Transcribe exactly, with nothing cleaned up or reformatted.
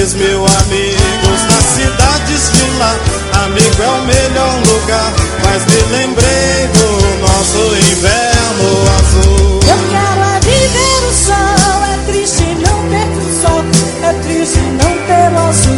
três mil amigos nas cidades de lá. Amigo é o melhor lugar, mas me lembrei do nosso inverno azul. Eu quero é viver o sol, é triste não ter o sol, é triste não ter o azul.